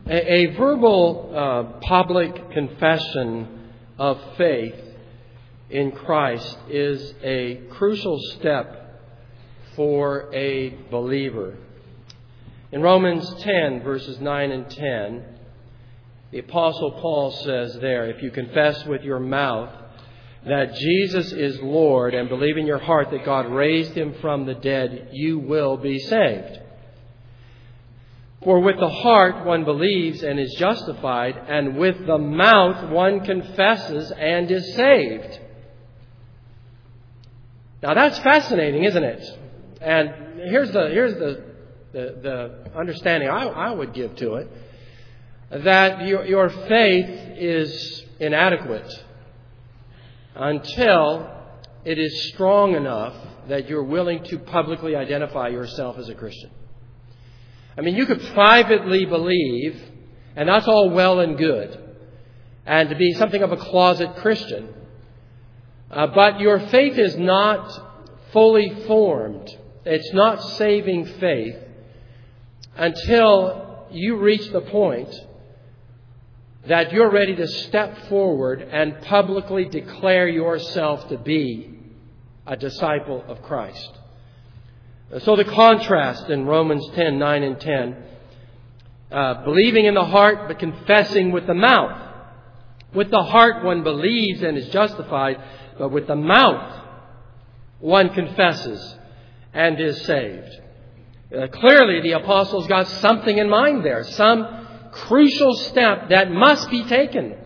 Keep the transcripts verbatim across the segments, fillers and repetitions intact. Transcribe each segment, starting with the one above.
A, a verbal uh, public confession of faith in Christ is a crucial step for a believer. In Romans ten, verses nine and ten, the Apostle Paul says there, if you confess with your mouth that Jesus is Lord and believe in your heart that God raised Him from the dead, you will be saved. For with the heart one believes and is justified, and with the mouth one confesses and is saved. Now that's fascinating, isn't it? And here's the here's the the, the understanding I, I would give to it, that your, your faith is inadequate until it is strong enough that you're willing to publicly identify yourself as a Christian. I mean, you could privately believe, and that's all well and good, and to be something of a closet Christian. Uh, but your faith is not fully formed. It's not saving faith until you reach the point that you're ready to step forward and publicly declare yourself to be a disciple of Christ. So the contrast in Romans ten, nine and ten, uh, believing in the heart but confessing with the mouth. With the heart one believes and is justified, but with the mouth one confesses and is saved. Uh, clearly the apostles got something in mind there, some crucial step that must be taken.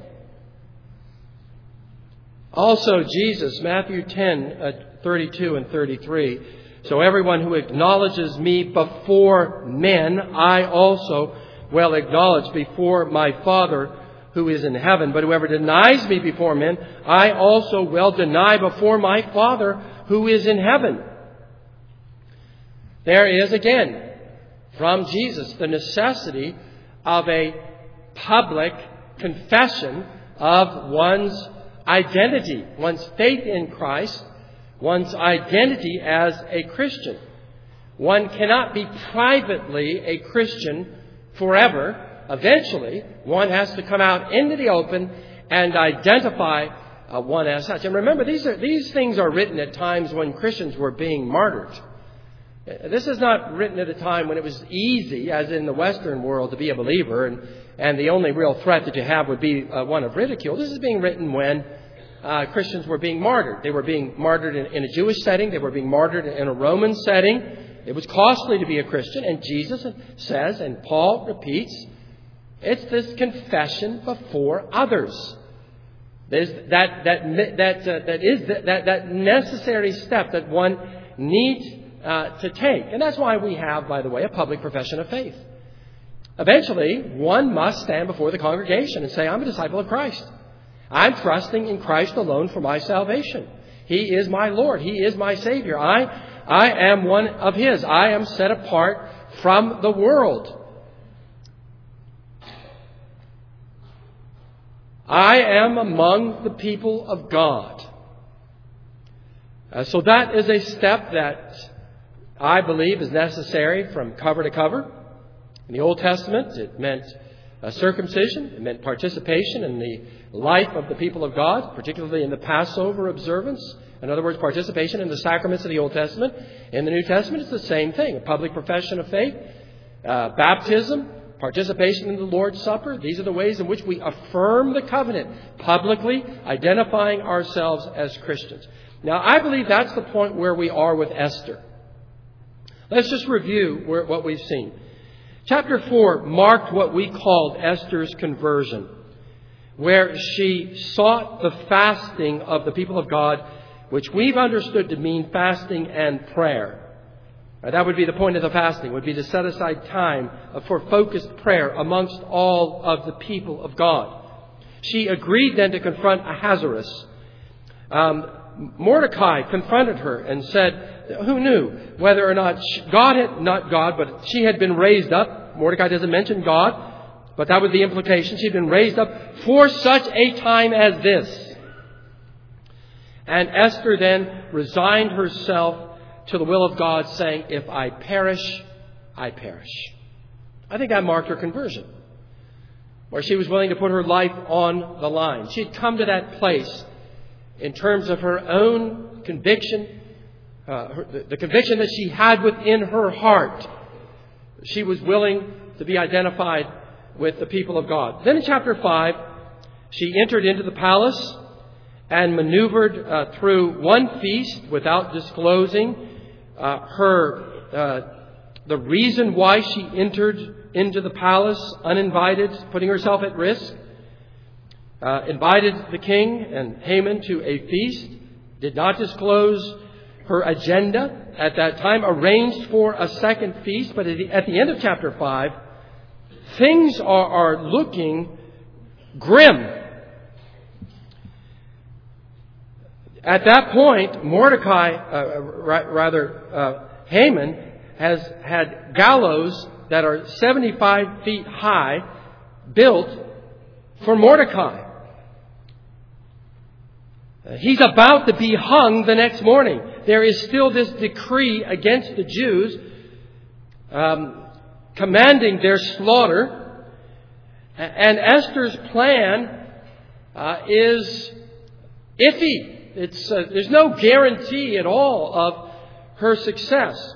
Also Jesus, Matthew ten, uh, thirty-two and thirty-three, so everyone who acknowledges me before men, I also will acknowledge before my Father who is in heaven. But whoever denies me before men, I also will deny before my Father who is in heaven. There is again, from Jesus, the necessity of a public confession of one's identity, one's faith in Christ, one's identity as a Christian. One cannot be privately a Christian forever. Eventually, one has to come out into the open and identify uh, one as such. And remember, these are, these things are written at times when Christians were being martyred. This is not written at a time when it was easy, as in the Western world, to be a believer, and, and the only real threat that you have would be uh, one of ridicule. This is being written when uh, Christians were being martyred. They were being martyred in, in a Jewish setting. They were being martyred in a Roman setting. It was costly to be a Christian. And Jesus says, and Paul repeats, it's this confession before others. There's that that that uh, that is that that necessary step that one needs uh, to take, and that's why we have, by the way, a public profession of faith. Eventually, one must stand before the congregation and say, "I'm a disciple of Christ. I'm trusting in Christ alone for my salvation. He is my Lord. He is my Savior. I I am one of His. I am set apart from the world. I am among the people of God." Uh, so that is a step that I believe is necessary from cover to cover. In the Old Testament, it meant uh, circumcision. It meant participation in the life of the people of God, particularly in the Passover observance. In other words, participation in the sacraments of the Old Testament. In the New Testament, it's the same thing. A public profession of faith, uh, baptism, participation in the Lord's Supper. These are the ways in which we affirm the covenant, publicly identifying ourselves as Christians. Now, I believe that's the point where we are with Esther. Let's just review where, what we've seen. Chapter four marked what we called Esther's conversion, where she sought the fasting of the people of God, which we've understood to mean fasting and prayer. Now, that would be the point of the fasting, would be to set aside time for focused prayer amongst all of the people of God. She agreed then to confront Ahasuerus. Um, Mordecai confronted her and said, who knew whether or not she, God had, not God, but she had been raised up. Mordecai doesn't mention God, but that was the implication. She'd been raised up for such a time as this. And Esther then resigned herself to the will of God, saying, if I perish, I perish. I think that marked her conversion. where she was willing to put her life on the line. She had come to that place in terms of her own conviction, uh, her, the, the conviction that she had within her heart. She was willing to be identified with the people of God. Then in chapter five, she entered into the palace and maneuvered uh, through one feast without disclosing uh, her uh, the reason why she entered into the palace uninvited, putting herself at risk. Uh, invited the king and Haman to a feast, did not disclose her agenda at that time, arranged for a second feast. But at the, at the end of chapter five, things are, are looking grim. At that point, Mordecai, uh, rather uh, Haman, has had gallows that are seventy-five feet high built for Mordecai. He's about to be hung the next morning. There is still this decree against the Jews um, commanding their slaughter. And Esther's plan uh, is iffy. It's, uh, there's no guarantee at all of her success.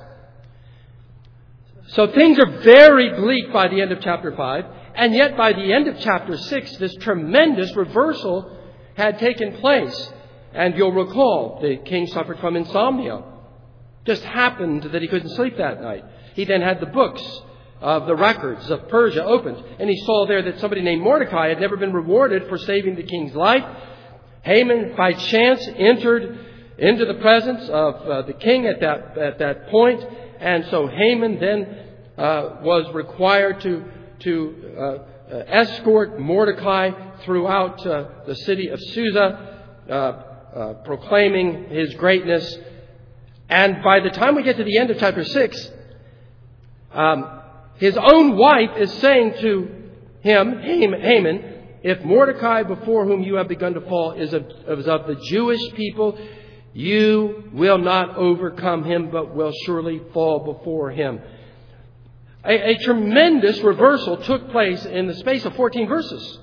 So things are very bleak by the end of chapter five. And yet by the end of chapter six, this tremendous reversal had taken place. And you'll recall the king suffered from insomnia. Just happened that he couldn't sleep that night. He then had the books of the records of Persia opened. And he saw there that somebody named Mordecai had never been rewarded for saving the king's life. Haman, by chance, entered into the presence of uh, the king at that at that point. And so Haman then uh, was required to, to uh, uh, escort Mordecai throughout uh, the city of Susa, uh, uh, proclaiming his greatness. And by the time we get to the end of chapter six, um, his own wife is saying to him, Haman, if Mordecai, before whom you have begun to fall, is of, is of the Jewish people, you will not overcome him, but will surely fall before him. A, a tremendous reversal took place in the space of fourteen verses,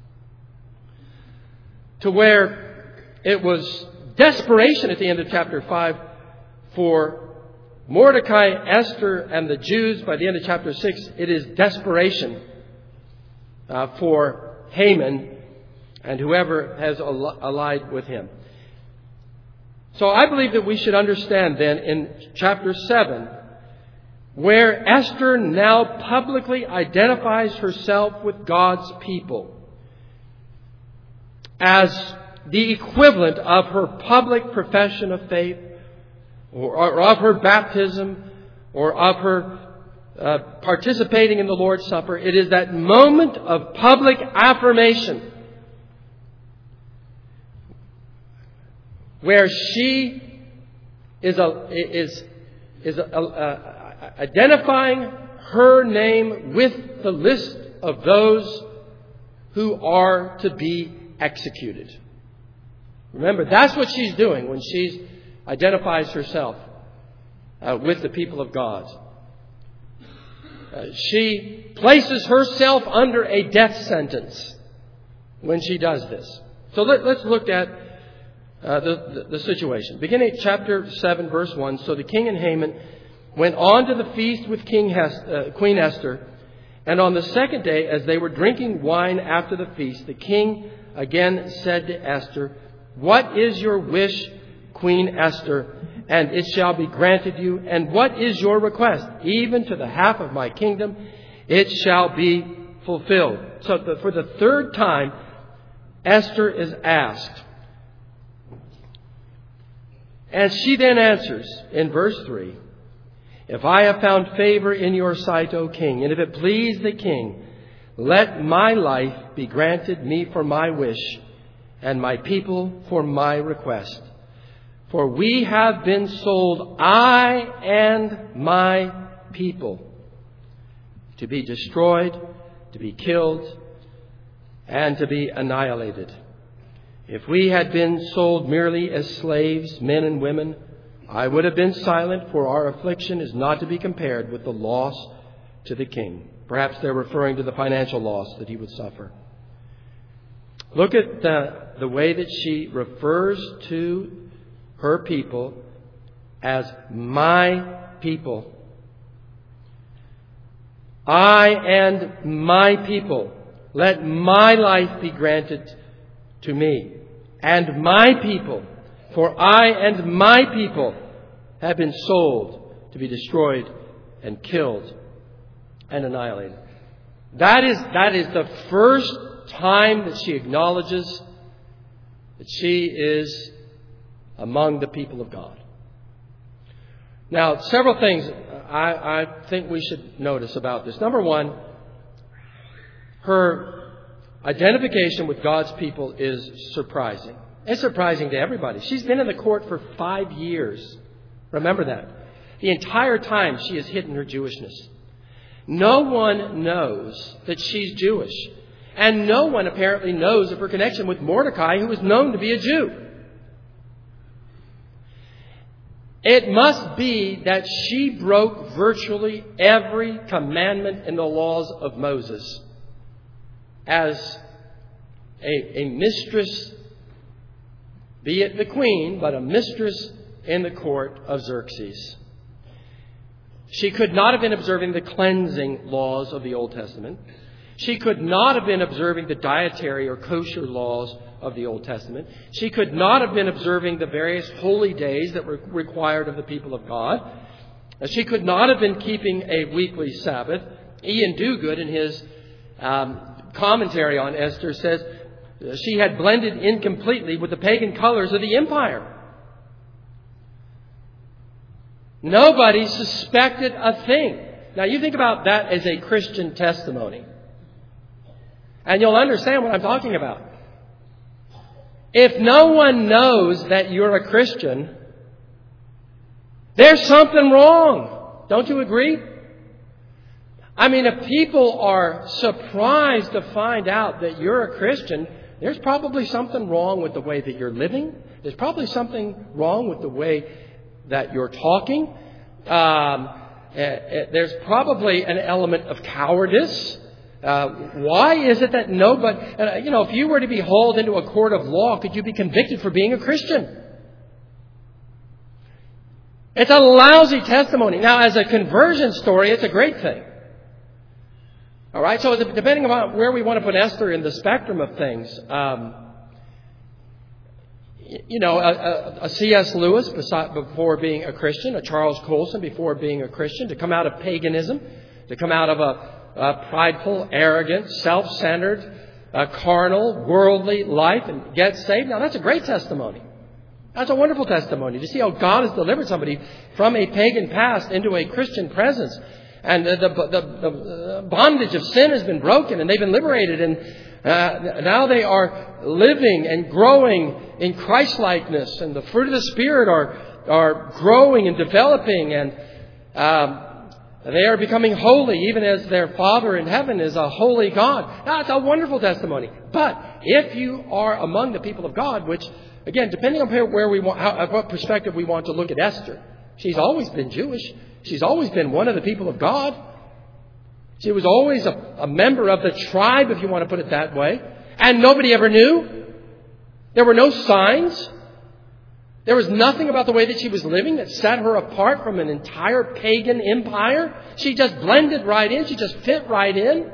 to where it was desperation at the end of chapter five for Mordecai, Esther, and the Jews. By the end of chapter six, it is desperation uh, for Haman and whoever has allied with him. So I believe that we should understand then in chapter seven, where Esther now publicly identifies herself with God's people as the equivalent of her public profession of faith, or, or of her baptism, or of her uh, participating in the Lord's Supper. It is that moment of public affirmation where she is a, is is a, a, a, identifying her name with the list of those who are to be executed. Remember, that's what she's doing when she identifies herself uh, with the people of God. Uh, she places herself under a death sentence when she does this. So let, let's look at uh, the, the, the situation. Beginning at chapter seven, verse one. So the king and Haman went on to the feast with King Hes- uh, Queen Esther. And on the second day, as they were drinking wine after the feast, the king again said to Esther, "What is your wish, Queen Esther? And it shall be granted you. And what is your request? Even to the half of my kingdom, it shall be fulfilled." So the, for the third time, Esther is asked. And she then answers in verse three, "If I have found favor in your sight, O king, and if it please the king, let my life be granted me for my wish, and my people for my request. For we have been sold, I and my people, to be destroyed, to be killed, and to be annihilated. If we had been sold merely as slaves, men and women, I would have been silent, for our affliction is not to be compared with the loss to the king. Perhaps they're referring to the financial loss that he would suffer. Look at the, the way that she refers to her people as my people. I and my people, let my life be granted to me, and my people, for I and my people have been sold to be destroyed and killed and annihilated. That is, that is the first time that she acknowledges that she is among the people of God. Now, several things I, I think we should notice about this. Number one, her identification with God's people is surprising. It's surprising to everybody. She's been in the court for five years. Remember that. The entire time she has hidden her Jewishness. No one knows that she's Jewish. And no one apparently knows of her connection with Mordecai, who is known to be a Jew. It must be that she broke virtually every commandment in the laws of Moses as a, a mistress, be it the queen, but a mistress in the court of Xerxes. She could not have been observing the cleansing laws of the Old Testament. She could not have been observing the dietary or kosher laws of the Old Testament. She could not have been observing the various holy days that were required of the people of God. She could not have been keeping a weekly Sabbath. Ian Duguid, in his um, commentary on Esther, says she had blended in completely with the pagan colors of the empire. Nobody suspected a thing. Now, you think about that as a Christian testimony, and you'll understand what I'm talking about. If no one knows that you're a Christian, there's something wrong. Don't you agree? I mean, if people are surprised to find out that you're a Christian, there's probably something wrong with the way that you're living. There's probably something wrong with the way that you're talking. Um, there's probably an element of cowardice. Uh, why is it that nobody, uh, you know, if you were to be hauled into a court of law, could you be convicted for being a Christian? It's a lousy testimony. Now, as a conversion story, it's a great thing. All right, so depending on where we want to put Esther in the spectrum of things, um, you know, a, a, a C S Lewis before being a Christian, a Charles Colson before being a Christian, to come out of paganism, to come out of a Uh, prideful, arrogant, self-centered, uh, carnal, worldly life and get saved. Now, that's a great testimony. That's a wonderful testimony to see how God has delivered somebody from a pagan past into a Christian presence. And the, the, the, the bondage of sin has been broken and they've been liberated. And uh, now they are living and growing in Christ-likeness. And the fruit of the Spirit are, are growing and developing. And um, they are becoming holy, even as their Father in heaven is a holy God. Now, it's a wonderful testimony. But if you are among the people of God, which, again, depending on where we want, how, what perspective we want to look at Esther, she's always been Jewish. She's always been one of the people of God. She was always a, a member of the tribe, if you want to put it that way. And nobody ever knew. There were no signs. There was nothing about the way that she was living that set her apart from an entire pagan empire. She just blended right in. She just fit right in.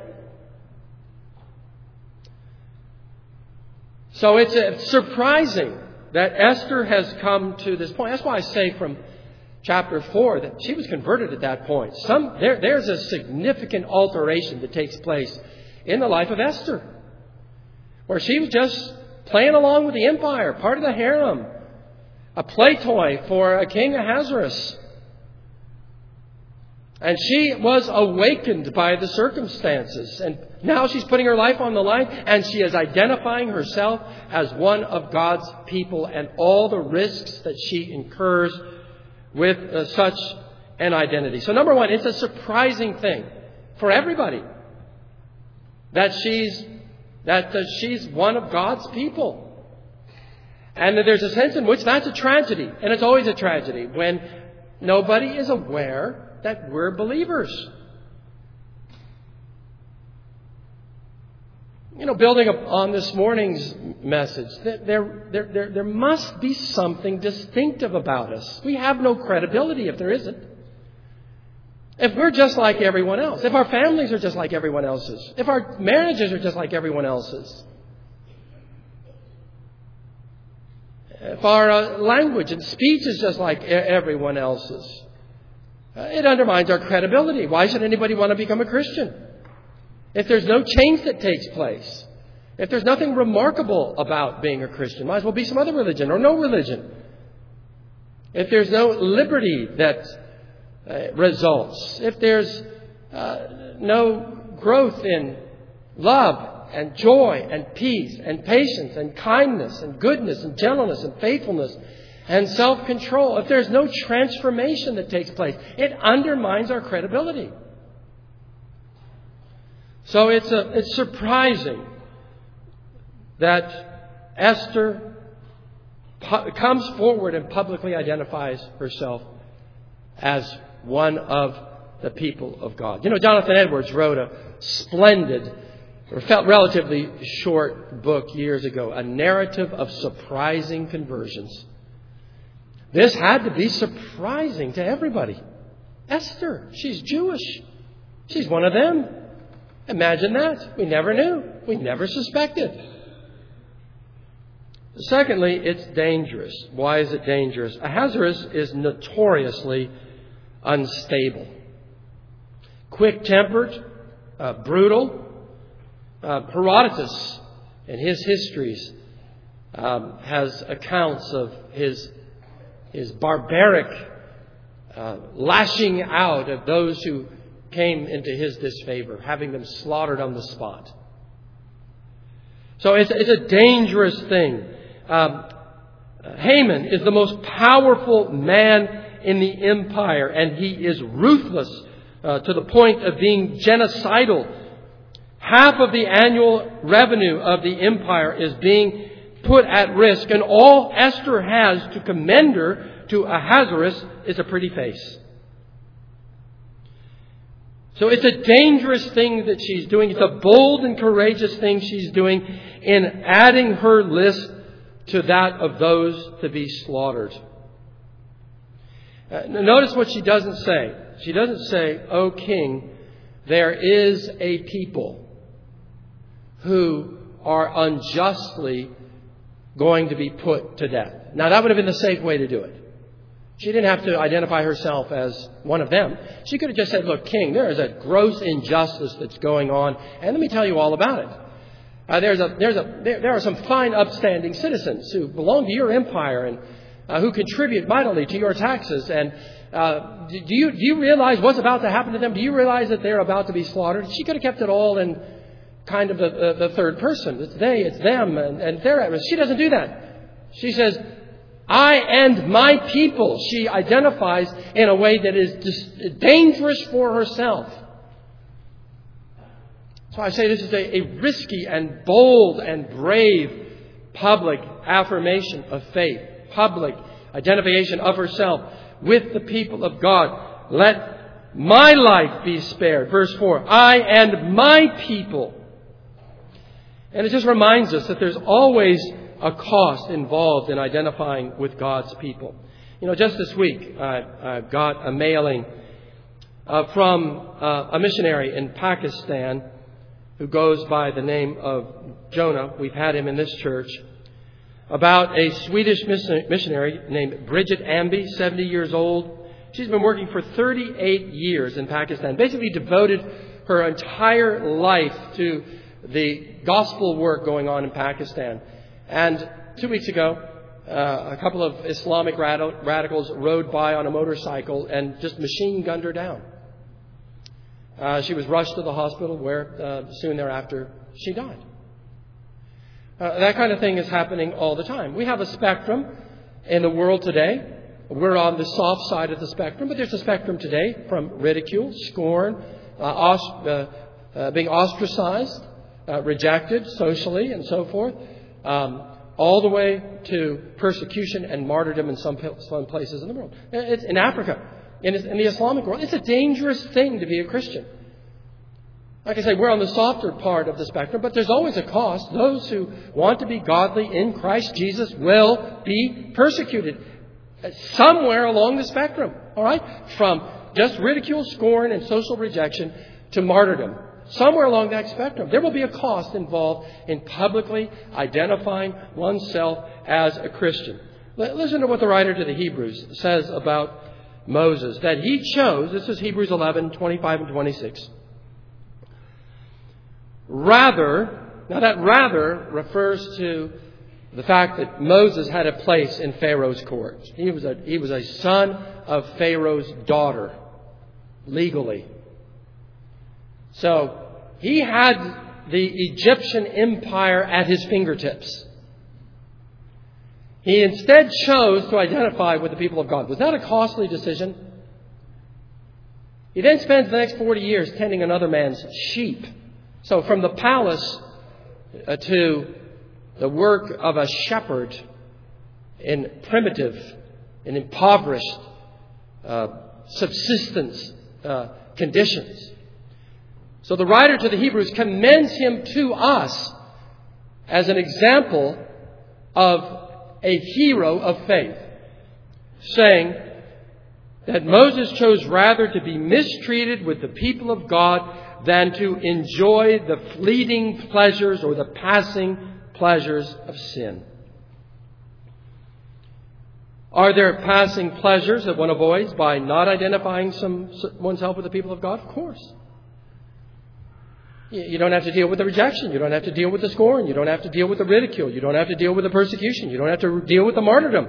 So it's uh, surprising that Esther has come to this point. That's why I say from chapter four that she was converted at that point. Some there, There's a significant alteration that takes place in the life of Esther, where she was just playing along with the empire, part of the harem, a play toy for a king Ahasuerus. And she was awakened by the circumstances. And now she's putting her life on the line. And she is identifying herself as one of God's people and all the risks that she incurs with uh, such an identity. So number one, it's a surprising thing for everybody that she's, that uh, she's one of God's people. And there's a sense in which that's a tragedy. And it's always a tragedy when nobody is aware that we're believers. You know, building up on this morning's message, there, there, there, there must be something distinctive about us. We have no credibility if there isn't. If we're just like everyone else, if our families are just like everyone else's, if our marriages are just like everyone else's, if our uh, language and speech is just like e- everyone else's, uh, it undermines our credibility. Why should anybody want to become a Christian? If there's no change that takes place, if there's nothing remarkable about being a Christian, might as well be some other religion or no religion. If there's no liberty that uh, results, if there's uh, no growth in love and joy and peace and patience and kindness and goodness and gentleness and faithfulness and self-control, if there's no transformation that takes place, it undermines our credibility. So it's a, it's surprising that Esther pu- comes forward and publicly identifies herself as one of the people of God. You know, Jonathan Edwards wrote a splendid, or felt relatively short book years ago, A Narrative of Surprising Conversions. This had to be surprising to everybody. Esther, she's Jewish. She's one of them. Imagine that. We never knew. We never suspected. Secondly, it's dangerous. Why is it dangerous? Ahasuerus is notoriously unstable. Quick-tempered, uh, brutal. Uh, Herodotus, in his histories, um, has accounts of his, his barbaric uh, lashing out of those who came into his disfavor, having them slaughtered on the spot. So it's, it's a dangerous thing. Um, Haman is the most powerful man in the empire, and he is ruthless uh, to the point of being genocidal. Half of the annual revenue of the empire is being put at risk, and all Esther has to commend her to Ahasuerus is a pretty face. So it's a dangerous thing that she's doing. It's a bold and courageous thing she's doing in adding her list to that of those to be slaughtered. Uh, notice what she doesn't say. She doesn't say, "O king, there is a people who are unjustly going to be put to death." Now, that would have been the safe way to do it. She didn't have to identify herself as one of them. She could have just said, "Look, king, there is a gross injustice that's going on, and let me tell you all about it. Uh, there's a, there's a, there, there are some fine, upstanding citizens who belong to your empire and uh, who contribute mightily to your taxes. And uh, do you do you realize what's about to happen to them? Do you realize that they're about to be slaughtered?" She could have kept it all in kind of the, the, the third person. It's they, it's them, and, and they're at risk. She doesn't do that. She says, "I and my people." She identifies in a way that is dis- dangerous for herself. So I say this is a, a risky and bold and brave public affirmation of faith, public identification of herself with the people of God. "Let my life be spared." Verse four, "I and my people." And it just reminds us that there's always a cost involved in identifying with God's people. You know, just this week, I, I got a mailing uh, from uh, a missionary in Pakistan who goes by the name of Jonah. We've had him in this church. About a Swedish missionary named Bridget Amby, seventy years old. She's been working for thirty-eight years in Pakistan, basically devoted her entire life to the gospel work going on in Pakistan. And two weeks ago, uh, a couple of Islamic rad- radicals rode by on a motorcycle and just machine gunned her down. Uh, she was rushed to the hospital where uh, soon thereafter she died. Uh, that kind of thing is happening all the time. We have a spectrum in the world today. We're on the soft side of the spectrum, but there's a spectrum today from ridicule, scorn, uh, os- uh, uh, being ostracized, uh, rejected socially, and so forth, um, all the way to persecution and martyrdom in some, some places in the world. It's in Africa, in, in the Islamic world. It's a dangerous thing to be a Christian. Like I say, we're on the softer part of the spectrum, but there's always a cost. Those who want to be godly in Christ Jesus will be persecuted somewhere along the spectrum. All right? From just ridicule, scorn, and social rejection to martyrdom. Somewhere along that spectrum. There will be a cost involved in publicly identifying oneself as a Christian. Listen to what the writer to the Hebrews says about Moses. That he chose, this is Hebrews eleven, twenty-five and twenty-six. Rather, now that rather refers to the fact that Moses had a place in Pharaoh's court. He was a, he was a son of Pharaoh's daughter, legally. So, he had the Egyptian empire at his fingertips. He instead chose to identify with the people of God. Was that a costly decision? He then spends the next forty years tending another man's sheep. So from the palace uh, to the work of a shepherd in primitive and impoverished uh, subsistence uh, conditions. So the writer to the Hebrews commends him to us as an example of a hero of faith, saying that Moses chose rather to be mistreated with the people of God than to enjoy the fleeting pleasures or the passing pleasures of sin. Are there passing pleasures that one avoids by not identifying some, oneself with the people of God? Of course. You don't have to deal with the rejection. You don't have to deal with the scorn. You don't have to deal with the ridicule. You don't have to deal with the persecution. You don't have to deal with the martyrdom.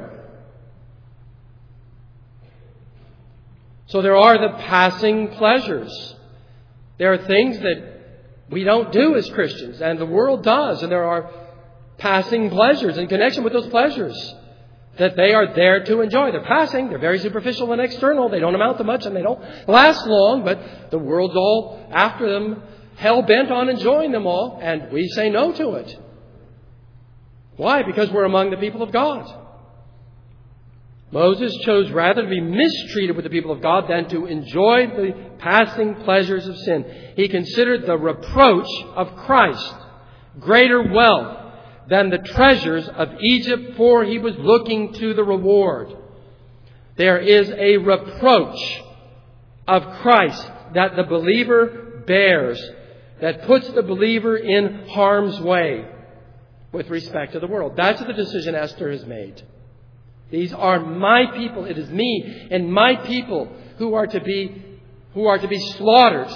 So there are the passing pleasures. There are things that we don't do as Christians, and the world does, and there are passing pleasures in connection with those pleasures that they are there to enjoy. They're passing, they're very superficial and external, they don't amount to much, and they don't last long, but the world's all after them, hell-bent on enjoying them all, and we say no to it. Why? Because we're among the people of God. Moses chose rather to be mistreated with the people of God than to enjoy the passing pleasures of sin. He considered the reproach of Christ greater wealth than the treasures of Egypt, for he was looking to the reward. There is a reproach of Christ that the believer bears that puts the believer in harm's way with respect to the world. That's the decision Esther has made. These are my people. It is me and my people who are to be, who are to be slaughtered.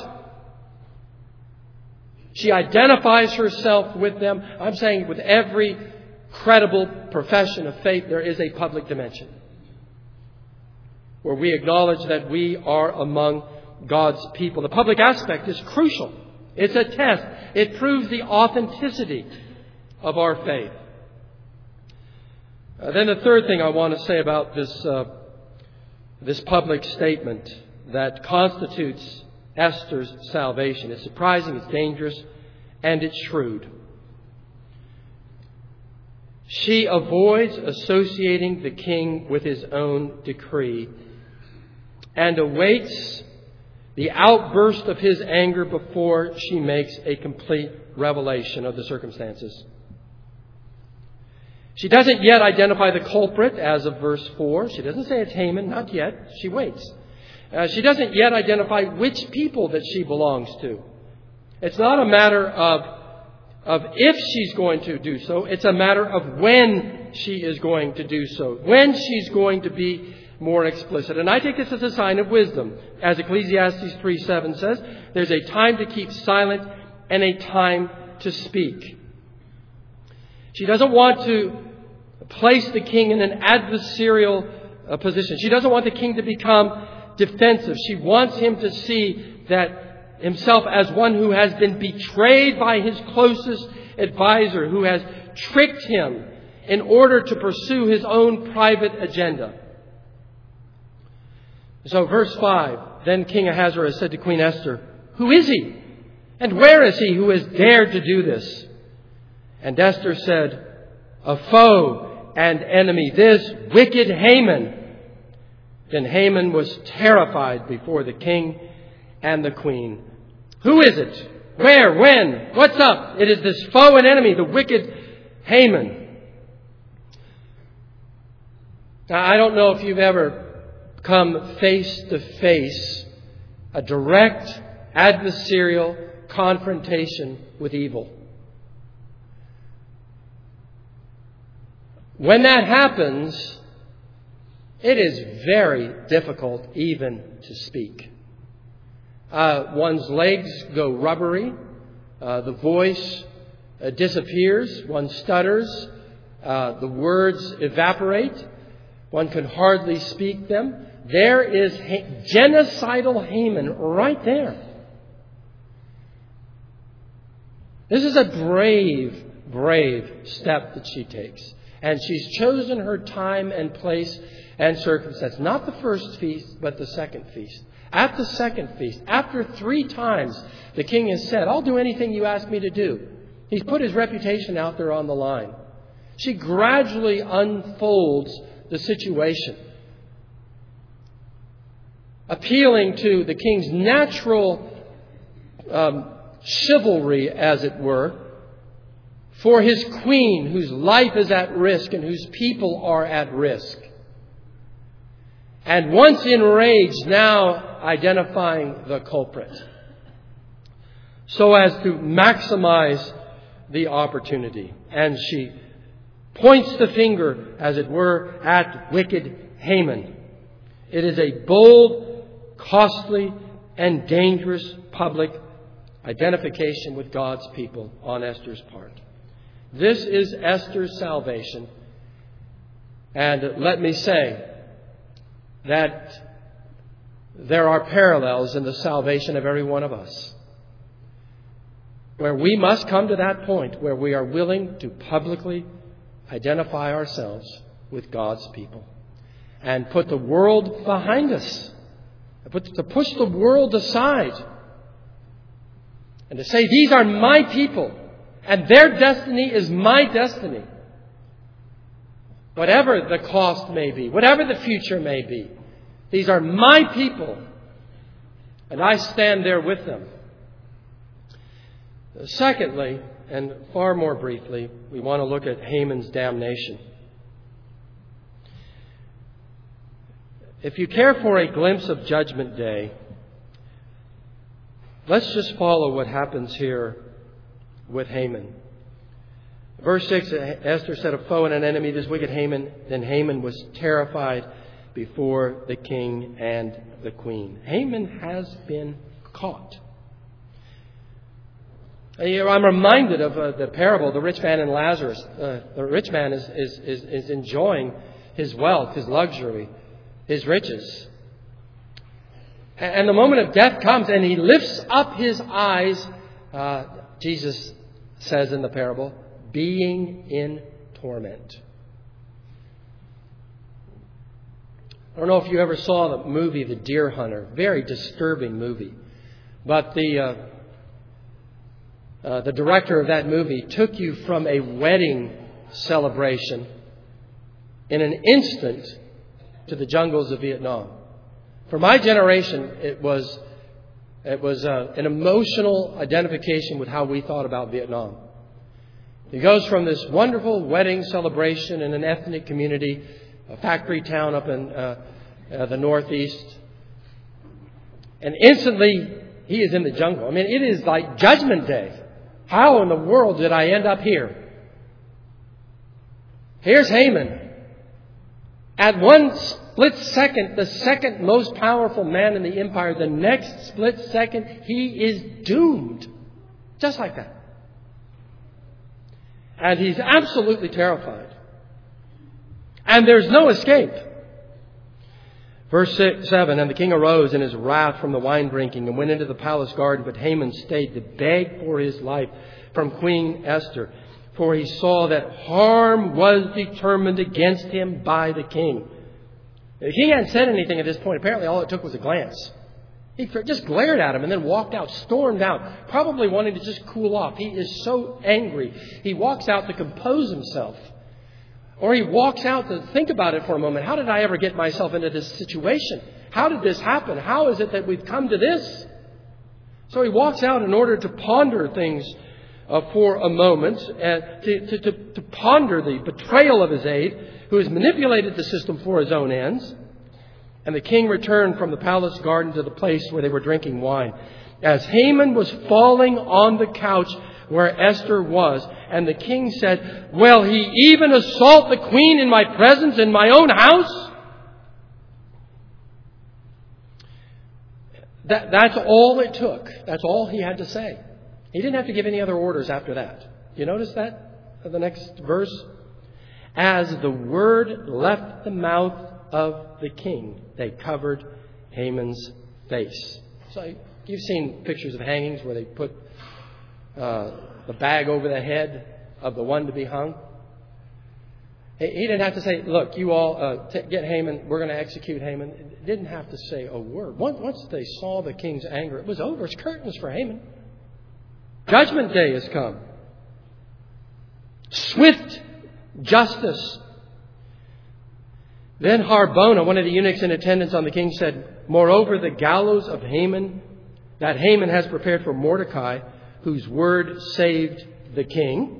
She identifies herself with them. I'm saying with every credible profession of faith, there is a public dimension where we acknowledge that we are among God's people. The public aspect is crucial. It's a test. It proves the authenticity of our faith. Uh, then the third thing I want to say about this uh, this public statement that constitutes Esther's salvation. It's surprising, it's dangerous, and it's shrewd. She avoids associating the king with his own decree and awaits the outburst of his anger before she makes a complete revelation of the circumstances. She doesn't yet identify the culprit as of verse four. She doesn't say it's Haman, not yet. She waits. Uh, she doesn't yet identify which people that she belongs to. It's not a matter of, of if she's going to do so. It's a matter of when she is going to do so. When she's going to be more explicit. And I take this as a sign of wisdom. As Ecclesiastes three seven says, there's a time to keep silent and a time to speak. She doesn't want to place the king in an adversarial uh, position. She doesn't want the king to become defensive. She wants him to see that himself as one who has been betrayed by his closest advisor, who has tricked him in order to pursue his own private agenda. So verse five, then King Ahasuerus said to Queen Esther, "Who is he? And where is he who has dared to do this?" And Esther said, "A foe and enemy, this wicked Haman." Then Haman was terrified before the king and the queen. "Who is it? Where? When? What's up? It is this foe and enemy, the wicked Haman. Now, I don't know if you've ever come face to face, a direct adversarial confrontation with evil. When that happens, it is very difficult even to speak. Uh, one's legs go rubbery. Uh, the voice uh, disappears. One stutters. Uh, the words evaporate. One can hardly speak them. There is ha- genocidal Haman right there. This is a brave, brave step that she takes. And she's chosen her time and place and circumstance. Not the first feast, but the second feast. At the second feast, after three times the king has said, I'll do anything you ask me to do. He's put his reputation out there on the line. She gradually unfolds the situation, appealing to the king's natural um, chivalry, as it were, for his queen whose life is at risk and whose people are at risk. And once enraged, now identifying the culprit, so as to maximize the opportunity. And she points the finger, as it were, at wicked Haman. It is a bold, costly, and dangerous public identification with God's people on Esther's part. This is Esther's salvation. And let me say that there are parallels in the salvation of every one of us, where we must come to that point where we are willing to publicly identify ourselves with God's people and put the world behind us, to push the world aside and to say, these are my people and their destiny is my destiny. Whatever the cost may be, whatever the future may be, these are my people, and I stand there with them. Secondly, and far more briefly, we want to look at Haman's damnation. If you care for a glimpse of Judgment Day, let's just follow what happens here with Haman. Verse six, Esther said, a foe and an enemy, this wicked Haman. Then Haman was terrified before the king and the queen. Haman has been caught. I'm reminded of uh, the parable, the rich man and Lazarus. Uh, the rich man is, is, is, is enjoying his wealth, his luxury, his riches. And the moment of death comes and he lifts up his eyes, uh, Jesus says in the parable, being in torment. I don't know if you ever saw the movie The Deer Hunter. Very disturbing movie. But the uh, uh, the director of that movie took you from a wedding celebration in an instant to the jungles of Vietnam. For my generation, it was it was uh, an emotional identification with how we thought about Vietnam. It goes from this wonderful wedding celebration in an ethnic community, a factory town up in uh, uh, the Northeast. And instantly, he is in the jungle. I mean, it is like Judgment Day. How in the world did I end up here? Here's Haman. At one split second, the second most powerful man in the empire. The next split second, he is doomed. Just like that. And he's absolutely terrified. And there's no escape. Verse six, seven, and the king arose in his wrath from the wine drinking and went into the palace garden, but Haman stayed to beg for his life from Queen Esther, for he saw that harm was determined against him by the king. The king hadn't said anything at this point. Apparently all it took was a glance. He just glared at him and then walked out, stormed out, probably wanting to just cool off. He is so angry. He walks out to compose himself. Or he walks out to think about it for a moment. How did I ever get myself into this situation? How did this happen? How is it that we've come to this? So he walks out in order to ponder things uh, for a moment, and to, to, to, to ponder the betrayal of his aide, who has manipulated the system for his own ends. And the king returned from the palace garden to the place where they were drinking wine. As Haman was falling on the couch where Esther was, and the king said, "Will he even assault the queen in my presence in my own house?" That, that's all it took. That's all he had to say. He didn't have to give any other orders after that. You notice that? The next verse. As the word left the mouth of the king, they covered Haman's face. So you've seen pictures of hangings where they put uh, the bag over the head of the one to be hung. He didn't have to say, "Look, you all uh, t- get Haman. We're going to execute Haman." He didn't have to say a word. Once, once they saw the king's anger, it was over. It's curtains for Haman. Judgment day has come. Swift justice. Then Harbona, one of the eunuchs in attendance on the king, said, "Moreover, the gallows of Haman, that Haman has prepared for Mordecai, whose word saved the king,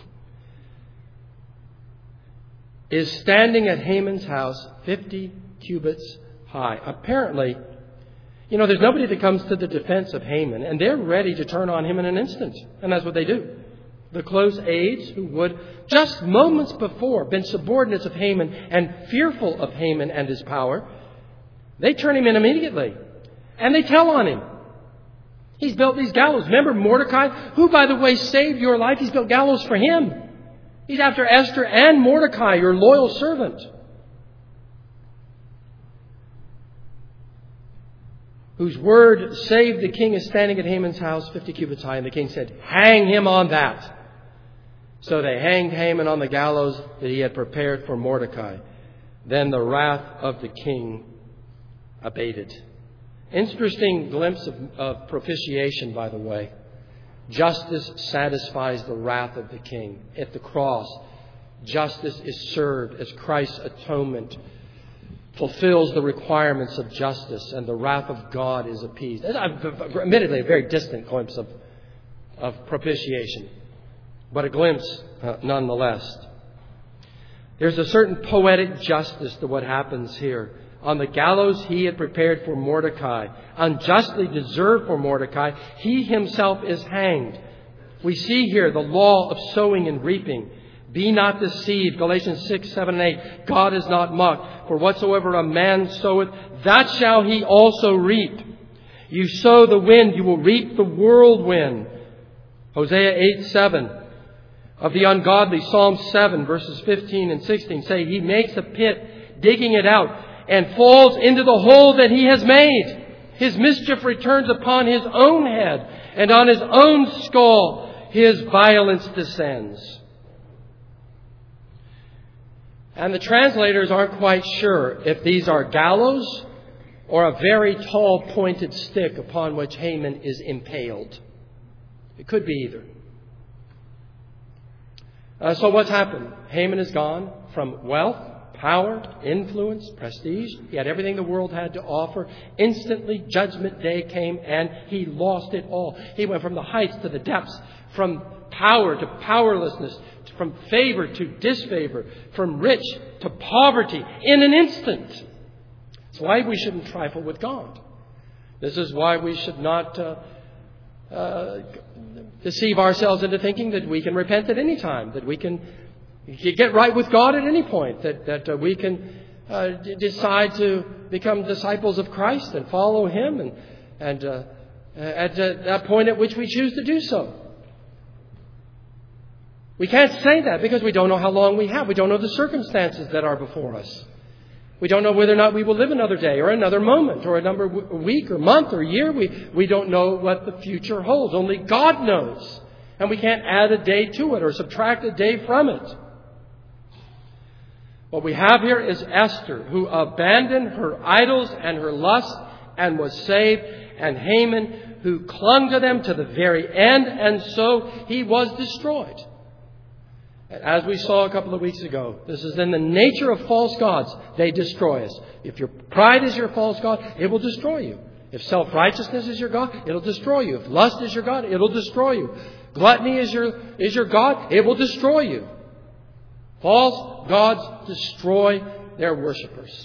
is standing at Haman's house fifty cubits high." Apparently, you know, there's nobody that comes to the defense of Haman, and they're ready to turn on him in an instant. And that's what they do. The close aides who would, just moments before, been subordinates of Haman and fearful of Haman and his power, they turn him in immediately. And they tell on him. He's built these gallows. Remember Mordecai, who, by the way, saved your life? He's built gallows for him. He's after Esther and Mordecai, your loyal servant, whose word saved the king, is standing at Haman's house fifty cubits high. And the king said, "Hang him on that." So they hanged Haman on the gallows that he had prepared for Mordecai. Then the wrath of the king abated. Interesting glimpse of, of propitiation, by the way. Justice satisfies the wrath of the king. At the cross, justice is served as Christ's atonement fulfills the requirements of justice, and the wrath of God is appeased. Admittedly, a very distant glimpse of, of propitiation, but a glimpse uh, nonetheless. There's a certain poetic justice to what happens here. On the gallows he had prepared for Mordecai, unjustly deserved for Mordecai, he himself is hanged. We see here the law of sowing and reaping. Be not deceived. Galatians six, seven, and eight. God is not mocked. For whatsoever a man soweth, that shall he also reap. You sow the wind, you will reap the whirlwind. Hosea eight, seven. Of the ungodly, Psalm seven, verses fifteen and sixteen say, he makes a pit, digging it out, and falls into the hole that he has made. His mischief returns upon his own head, and on his own skull his violence descends. And the translators aren't quite sure if these are gallows or a very tall pointed stick upon which Haman is impaled. It could be either. Uh, so what's happened? Haman is gone from wealth, power, influence, prestige. He had everything the world had to offer. Instantly, judgment day came and he lost it all. He went from the heights to the depths, from power to powerlessness, from favor to disfavor, from rich to poverty in an instant. That's why we shouldn't trifle with God. This is why we should not uh, uh, deceive ourselves into thinking that we can repent at any time, that we can get right with God at any point, that, that uh, we can uh, d- decide to become disciples of Christ and follow Him and, and uh, at uh, that point at which we choose to do so. We can't say that because we don't know how long we have. We don't know the circumstances that are before us. We don't know whether or not we will live another day or another moment or another w- week or month or year. We, we don't know what the future holds. Only God knows. And we can't add a day to it or subtract a day from it. What we have here is Esther, who abandoned her idols and her lusts and was saved, and Haman, who clung to them to the very end, and so he was destroyed. As we saw a couple of weeks ago, this is in the nature of false gods. They destroy us. If your pride is your false god, it will destroy you. If self-righteousness is your God, it'll destroy you. If lust is your God, it'll destroy you. Gluttony is your, is your God, it will destroy you. False gods destroy their worshippers.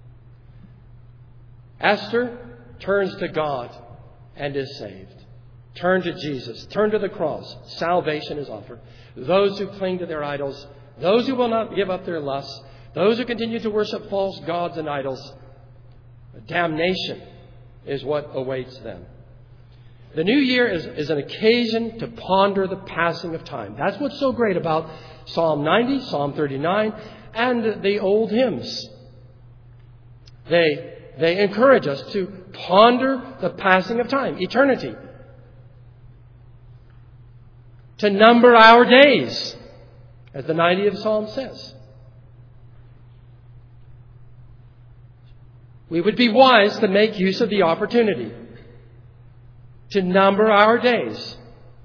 Esther turns to God and is saved. Turn to Jesus. Turn to the cross. Salvation is offered. Those who cling to their idols, those who will not give up their lusts, those who continue to worship false gods and idols, damnation is what awaits them. The new year is, is an occasion to ponder the passing of time. That's what's so great about Psalm ninety, Psalm thirty-nine, and the old hymns. They, they encourage us to ponder the passing of time, eternity. To number our days, as the ninetieth Psalm says. We would be wise to make use of the opportunity to number our days.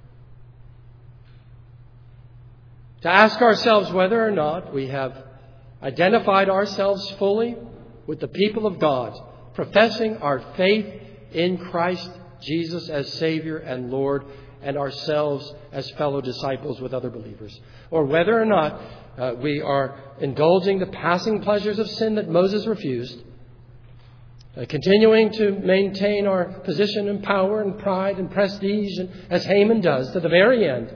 To ask ourselves whether or not we have identified ourselves fully with the people of God, professing our faith in Christ Jesus as Savior and Lord, and ourselves as fellow disciples with other believers. Or whether or not uh, we are indulging the passing pleasures of sin that Moses refused, uh, continuing to maintain our position and power and pride and prestige, and, as Haman does, to the very end,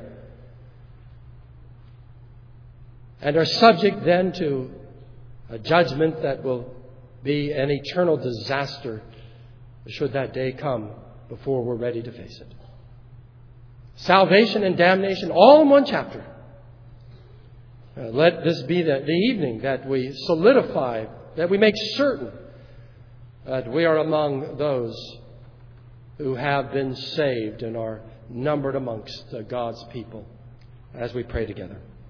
and are subject then to a judgment that will be an eternal disaster should that day come before we're ready to face it. Salvation and damnation, all in one chapter. Uh, let this be the, the evening that we solidify, that we make certain that we are among those who have been saved and are numbered amongst uh, God's people as we pray together.